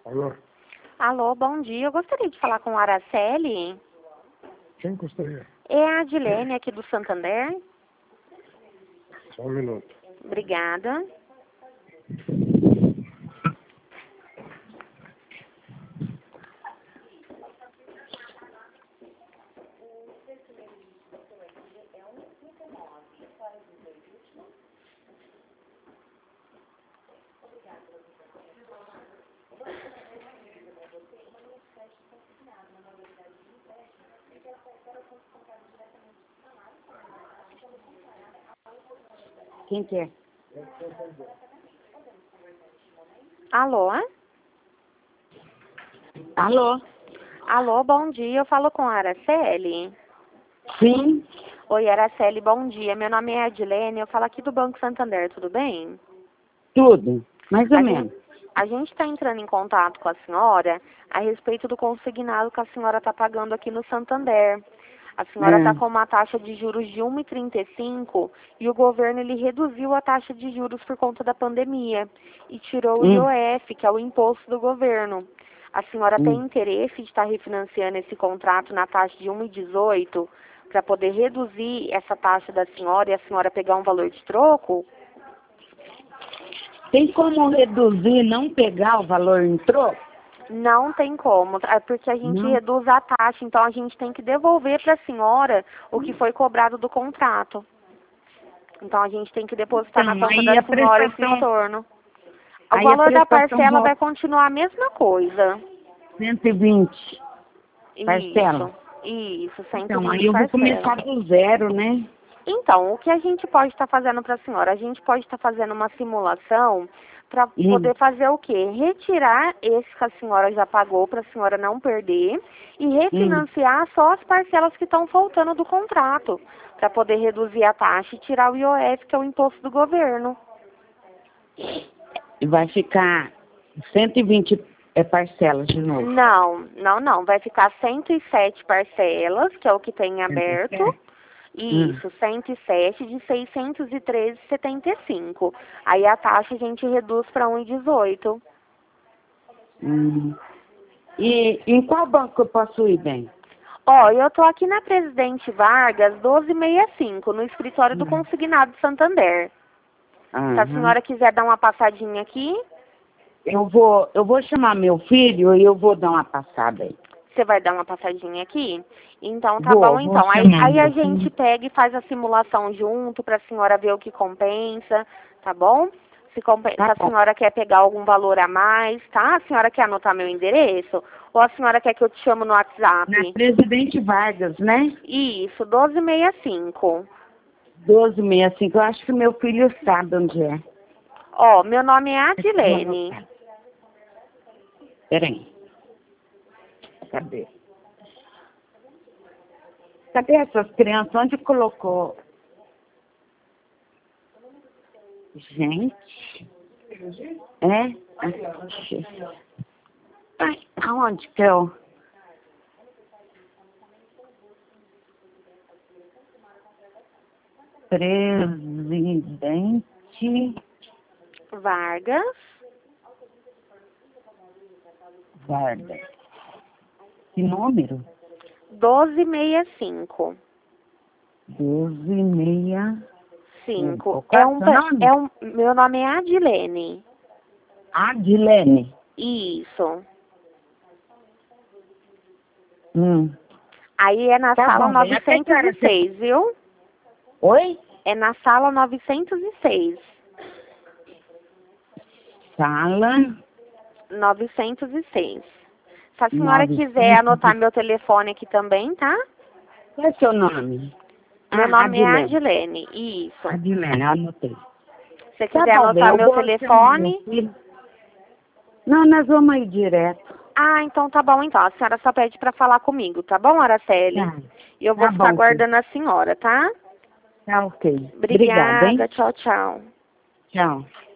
Alô? Alô, bom dia. Eu gostaria de falar com a Araceli. Quem gostaria? É a Adilene aqui do Santander. Só um minuto. Obrigada. Quem que é? Alô? Alô? Alô, bom dia. Eu falo com a Araceli. Sim, Oi, Araceli, bom dia. Meu nome é Adilene. Eu falo aqui do Banco Santander, tudo bem? tudo. Mais ou A menos. gente está entrando em contato com a senhora a respeito do consignado que a senhora está pagando aqui no Santander. A senhora está com uma taxa de juros de 1,35 e o governo ele reduziu a taxa de juros por conta da pandemia e tirou o IOF, que é o imposto do governo. A senhora tem interesse de estar refinanciando esse contrato na taxa de 1,18 para poder reduzir essa taxa da senhora e a senhora pegar um valor de troco? Tem como reduzir, não pegar o valor em troco? Não tem como, é porque a gente Não. reduz a taxa, então a gente tem que devolver para a senhora o que foi cobrado do contrato. Então a gente tem que depositar na Então, conta aí da a senhora esse prestação- retorno. O aí a valor da prestação parcela volta vai continuar a mesma coisa. 120 parcela. Isso, Então, 120 aí eu vou parcelas. começar do zero, né? Então, o que a gente pode estar fazendo para a senhora? A gente pode estar fazendo uma simulação para poder fazer o quê? Retirar esse que a senhora já pagou para a senhora não perder e refinanciar só as parcelas que estão faltando do contrato, para poder reduzir a taxa e tirar o IOF, que é o imposto do governo. E vai ficar 120 parcelas de novo. Não. Vai ficar 107 parcelas, que é o que tem em aberto. 107? Isso, 107 de 613,75. Aí a taxa a gente reduz para 1,18. E em qual banco eu posso ir, bem? Ó, eu tô aqui na Presidente Vargas, 1265, no escritório do Consignado Santander. Se a senhora quiser dar uma passadinha aqui, Eu vou chamar meu filho e eu vou dar uma passada aí. você vai dar uma passadinha aqui? Então tá Vou bom, então. Aí chamar a meu gente filho. pega e faz a simulação junto pra senhora ver o que compensa, tá bom? Se a bom. senhora quer pegar algum valor a mais, tá? A senhora quer anotar meu endereço? Ou a senhora quer que eu te chamo no WhatsApp? Na Presidente Vargas, né? Isso, 1265. 1265. Eu acho que meu filho sabe onde é. Ó, meu nome é Adilene. Peraí. Cadê? Cadê essas crianças? Onde colocou? Gente. É? Ai, aonde que eu... Presidente Vargas. Vargas. Que número? 1265. 1265. Meu nome é Adilene. Adilene. Isso. Aí é na sala bom, 906, viu? Oi? É na sala 906. Sala 906. Se a senhora quiser anotar meu telefone aqui também, tá? Qual é seu nome? Meu nome é Adilene. Adilene. Isso. Adilene, anotei. Se você quiser anotar meu telefone... Não, nós vamos ir direto. Ah, então tá bom, então. A senhora só pede pra falar comigo, tá bom, Araceli? Tá. E eu vou ficar aguardando a senhora, tá? Tá ok. Obrigada, hein? tchau, tchau. Tchau.